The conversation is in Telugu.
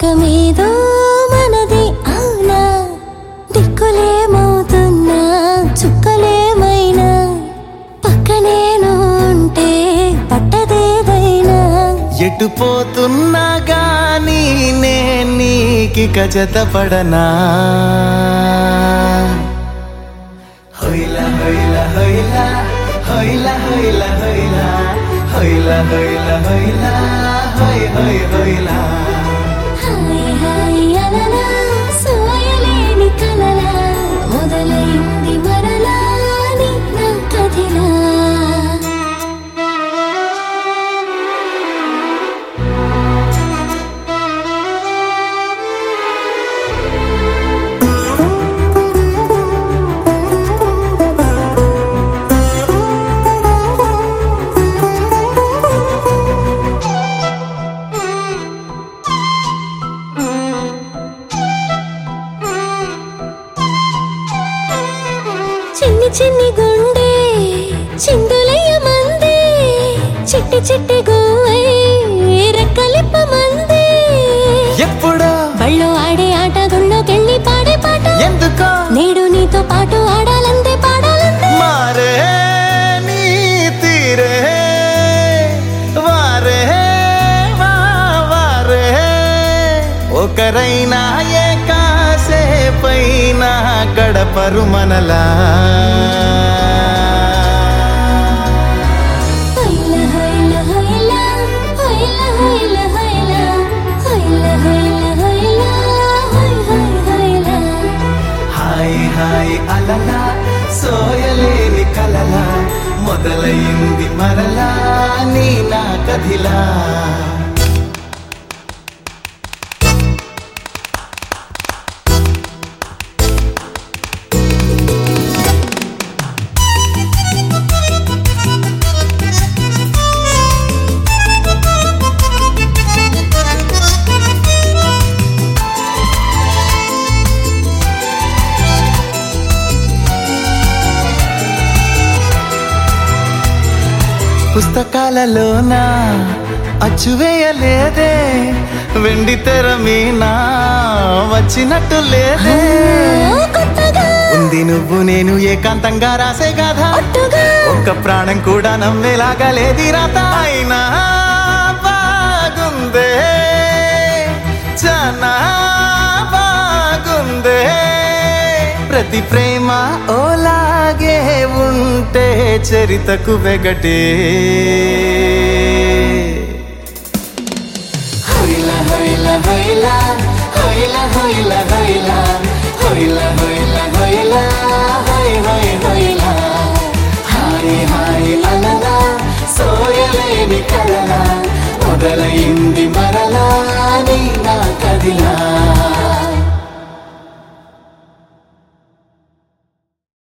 లోకమేదో మనది అవునా దిక్కులేమవుతున్నా చుక్కలేమైనా పక్కనేను ఉంటే పట్టదేదైనా ఎటు పోతున్నా గానీ నేను నీకిక జతపడనా హొయ్లా హొయ్లా హొయ్లా హొయ్లా హొయ్లా హొయ్లా హొయ్లా హొయ్లా హొయ్లా హొయ్ హొయ్ హొయ్లా హాయ్ హాయ్ అలలా సోయలేని కలలా మొదలైంది మరలా నీ నా కథలా చిన్ని చిన్ని గుండె చిందులయ్య మందే చిట్టి చిట్టి గువ్వై రెక్కలిప్ప మందే ఎప్పుడో బళ్ళో ఆడే ఆట గుళ్ళోకెళ్ళి పాడే పాట ఎందుకో నేడు నీతో పాటు ఆడాలందే పాడాలందే మారే నీ తీరే వారే వారే ఒకరైనా ఏ కాసేపైనా గడపరు మనలా హైలా హైలా హైలా హైలా హైలా హైలా హైలా హైలా హైలా హై హై హైలా హాయ్ హాయ్ అలలా సోయలేని కలలా మొదలైంది మరలా నీ నా కథిలా పుస్తకాలలోన అచ్చువేయలేదే వెండి తెర మీనా వచ్చినట్టు లేదే కొత్తగా ఉంది నువ్వు నేను ఏకాంతంగా రాసే కథ ఒట్టుగా ఒక్క ప్రాణం కూడా నమ్మేలాగా లేది రాత అయినా బాగుందే చాలా బాగుందే ప్రతి ప్రేమ ఓలాగే ఉంటే చరితకు వెగటే హొయ్లా హొయ్లా హొయ్లా హొయ్లా హొయ్లా హొయ్లా హొయ్లా హొయ్లా హొయ్లా హొయ్ హొయ్ హొయ్లా హాయ్ హాయ్ అలలా సోయలేని కలలా మొదలైంది మరలా నీ నా కదిలా